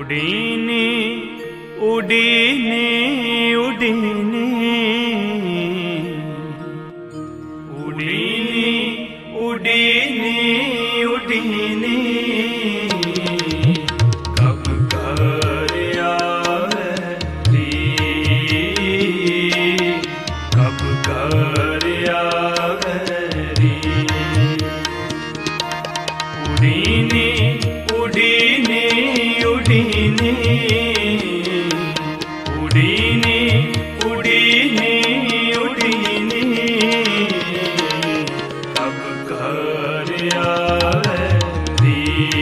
उडीने उडीने उडीने उडीने उडीने उडीने कब कर आवेरी, कब कर आवेरी। उडीने उडीने उडीने उडीने उडीने उडीने कब कर आवेरी,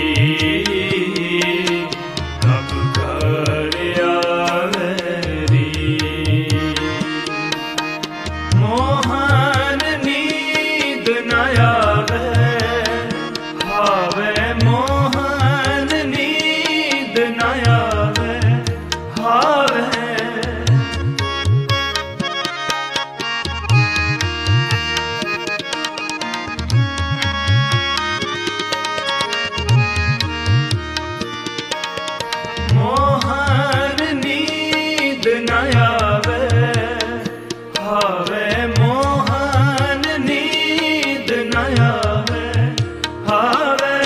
कब कर आवेरी। मोहन नींद न आवे, हावे मोहन नींद न आवे, हावे। मोहन नींद न आवे, हावे मोहन नींद न आवे, हावे।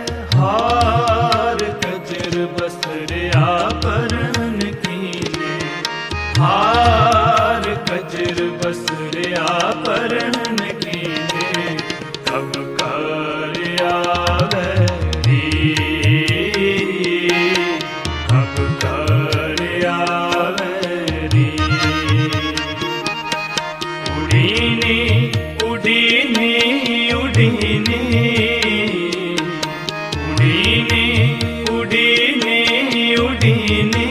हार कजर बसरिया परन कीने, हार कजर बसरिया परन कीने कब कर आवेरी, कब कर आवेरी। उडीने उडीने उडीने उडीने उडीने उडीने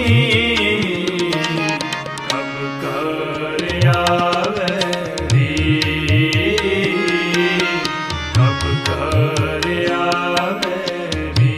कब कर आवेरी, कब कर आवेरी।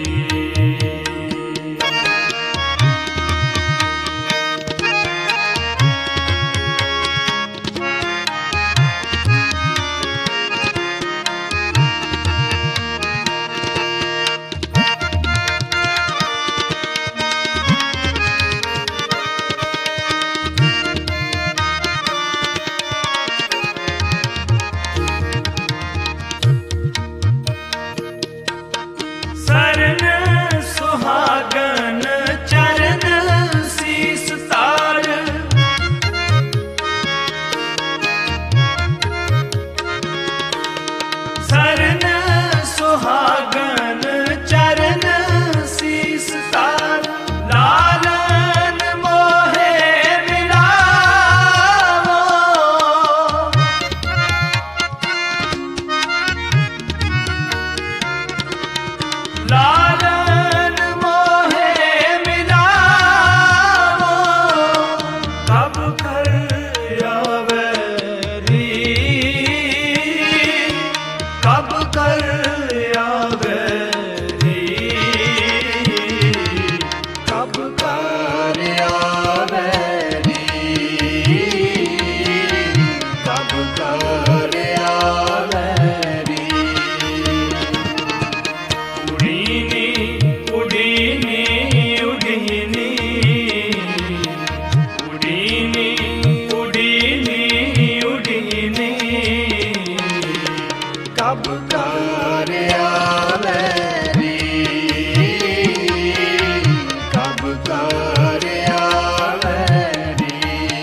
सरन सुहागन चरण शीस तार, सरन सुहागन चरण शीस तार। लालन मोहे मिलावो, लालन मोहे मिलावो, कब कर आवेरी, कब कर आवेरी, कब कर आवेरी, कब कर आवेरी। उडीने उडीने उडीने उडीने उडीने उडीने कब कर आवेरी, कब कर आवेरी।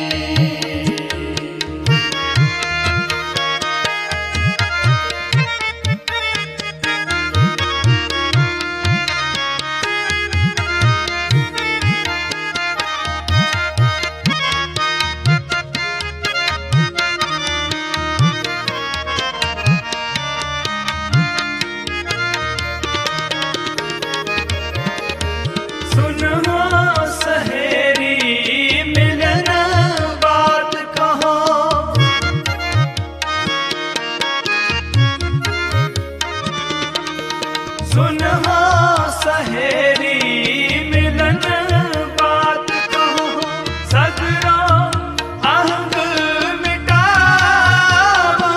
सुनो सहेरी मिलन बात कहो, सुनो सहेरी मिलन बात कहो। सगरो अहंग मिटावो,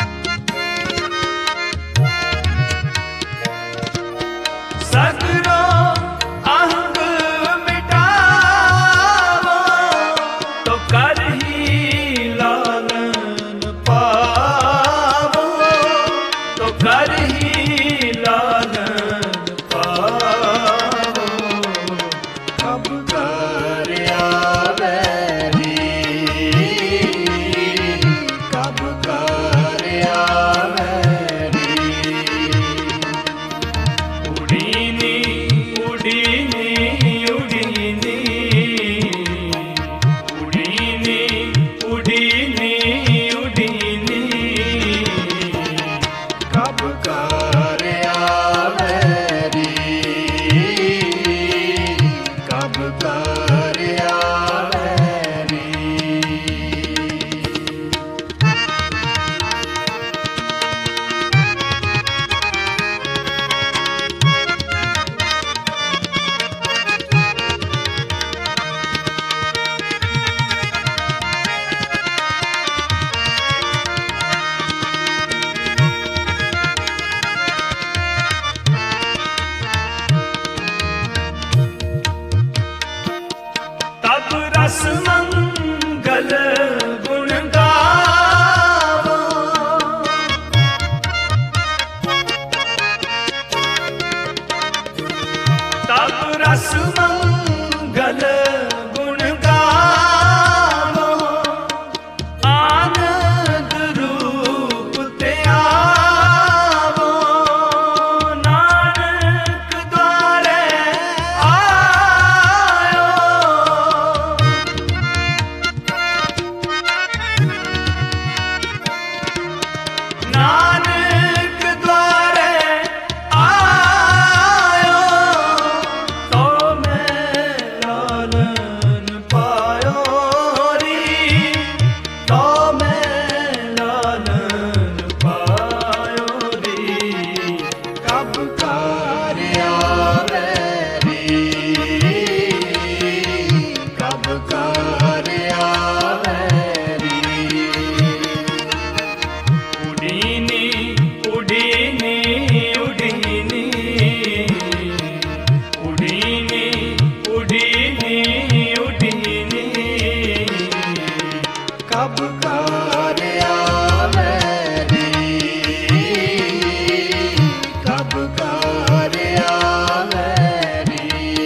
सगरो रस मंगल गुण गावो, आनंद रूप ते आवो, नानक द्वारे आयो। नानक द्वारे आयो, तो मैं लालन पायो री, तो मैं लालन पायो री। कब कार्य आवे री, कब कार्य आवे री। उडीनी उडीनी उडीनी, उडीनी उडीनी उडीनी, कब कार्य आवे री, कब कार्य आवे री।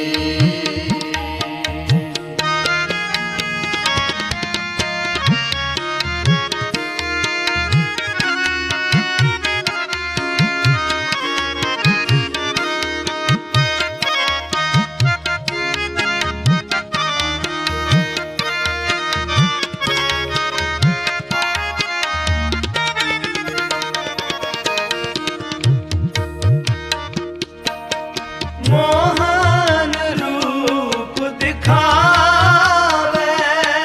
मोहन रूप दिखावे,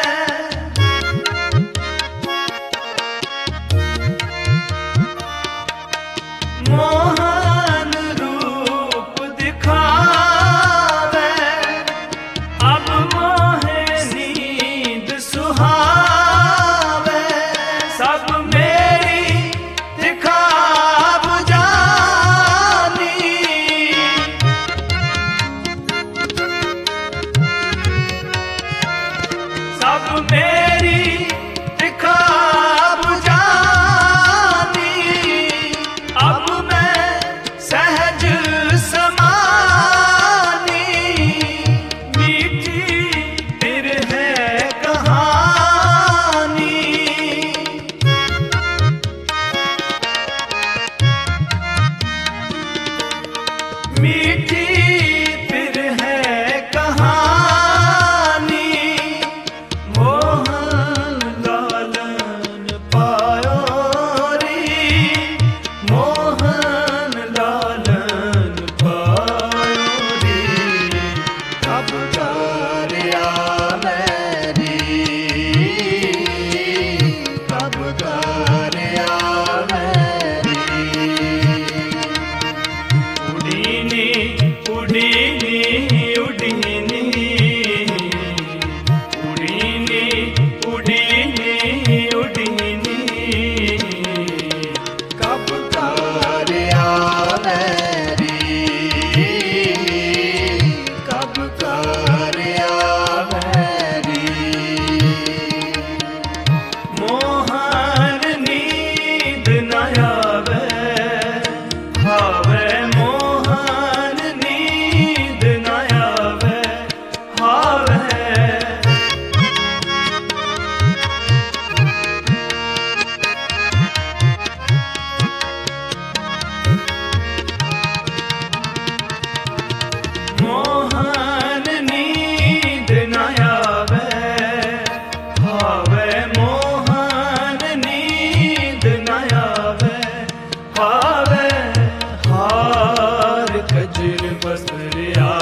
मोहन रूप दिखावे। अब मोहे नींद सुहावे, सब मेरी दिखाव जानी। सब मेरी दिखाव जानी, अब मैं सहज समानी। मीठी फिर है कहानी, मीठी फिर है कहानी। मोहन लालन पायो री, मोहन लालन पायो री। कब कार्य आवे री, कब कार्य आवे री। उडीनी उडीनी उडीनी, उडीनी उडीनी उडीनी, कब कार्य आवे री, कब कार्य आवे री। मोहन नींद न आवे, हावे मोहन नींद न आवे, हावे। मोहन नींद न आवे, हावे मोहन नींद न आवे, हावे। हार खजर बसरिया